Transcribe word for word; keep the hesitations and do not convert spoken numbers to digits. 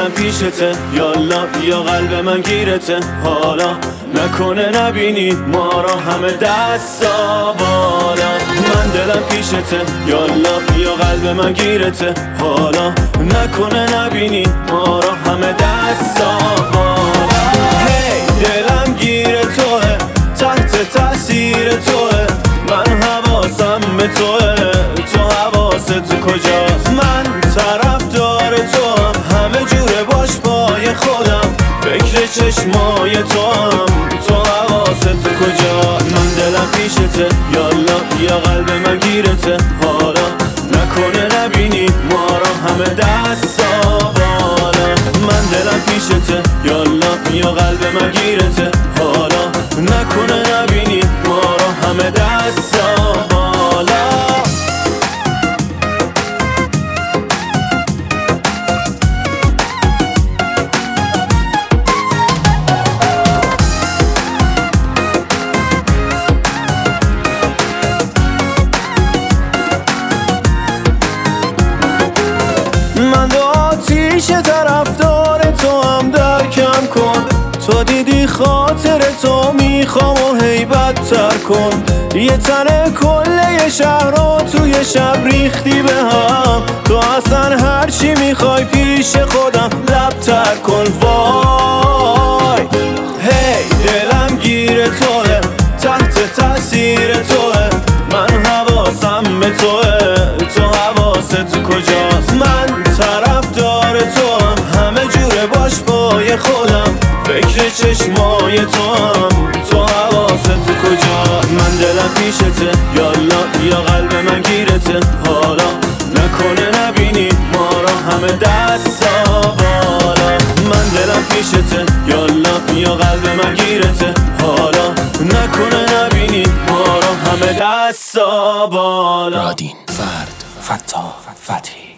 دلم پیشته، یالا بیا قلب من گیرته. حالا نکنه نبینی ما را همه دستا بالا. من دلم پیشته، یالا بیا قلب من گیرته. حالا نکنه نبینی ما را همه دستا بالا. هی دلم گیر توه، تحت تاثیر توه. من حواسم به توه، تو حواست کجاست؟ من طرفدار توام، همه جوره باش پای خودم. فکر چشمای توام، تو حواست کجاست؟ من دلم پیشته، یالا بیا قلب من گیرته. حالا نکنه نبینی ما را همه دستا بالا. من دلم پیشته، یالا بیا قلب من گیرته. حالا نکنه نبینی ما را همه دستا بالا. من دو آتیش طرفدار تو هم درکم کن. تو دیدی خاطر تو میخوام و هیبت تر کن. یه تنه کله شهر رو توی شب ریختی به هم. تو اصلا هرچی میخوای پیش خودم لب تر کن. وای هی دلم گیر توه، تحت تاثیر توه. من حواسم به توه، تو حواست کجاست؟ من طرفدار توام، همه جوره باش پای خودم. فکر چشمای توام، تو حواست کجاست؟ من دلم پیشته، یالا بیا قلب من گیرته. حالا نکنه نبینی ما را همه دستا بالا. من دلم پیشته، یالا بیا قلب من گیرته. حالا نکنه نبینی ما را همه دستا بالا. رادین، فرد، فتا، فتحی.